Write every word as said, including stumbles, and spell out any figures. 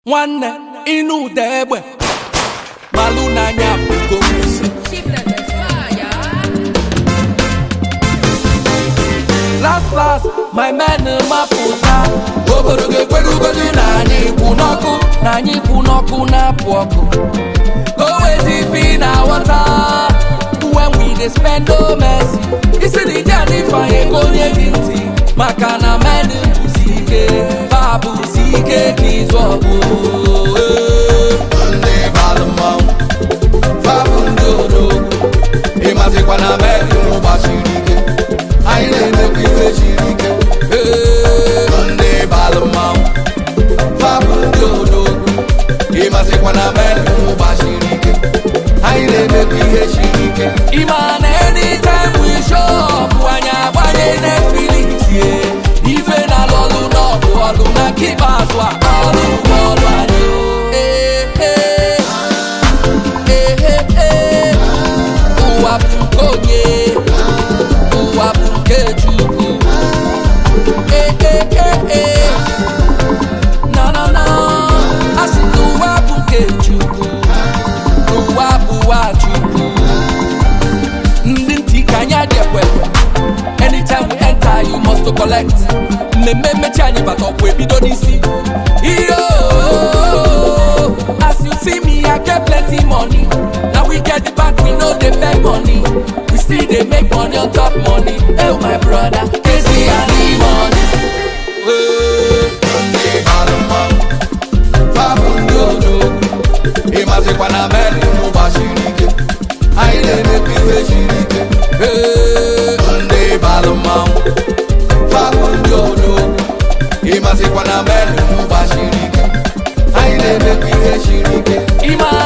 Nwanne inu degbe malu n'anya bugo last last my man maputa obodo gekwerugodu na anyị kwu n'ọkụ na anyị kwu n'ọkụ na-apụ ọkụ go easy na water when we dey spend no mercy isi di jani fanye konye gị ntị maka na men busi ike fa busi ike ka izu ọgụ ndị balụ mmanwụ fa bụ ndị odogwu ịmazikwa na men gbasiri ike anyị na-emekwa ife siri ike ndị balụ mmanwụ fa bụ ndị odogwu ịmazikwa na men gbasiri ike anyị na-emekwa ihe siri ike ịma na anytime we show up anyị agbanye Netflix ife na lọlụ n'ọgụ ọlụ na nke ikpeazụ a ọlụ ọlụ anyị ụwa bụ nke onye ụwa bụ nke Chukwu na na na asị na ụwa bụ nke Chukwu ụwa bụ ụwa Chukwu ndị ntị ka anyị adịekwe anytime we enter you must to collect mmemme mmechi anyị bata ọkwa ebido n'isi iyo as you see me I get plenty money now we get the back we no dey beg money we still dey make money on top money oh my brother Kezi and money ndị balụ mmanwụ fabụ ndị odogwu ịmazikwa na men gbasiri ike anyị na-emekwa ife siri ike ndị balụ mmanwụ fabụ ndị odogwu ịmazikwa na men gbasiri ike anyị na-emekwa ihe siri ike.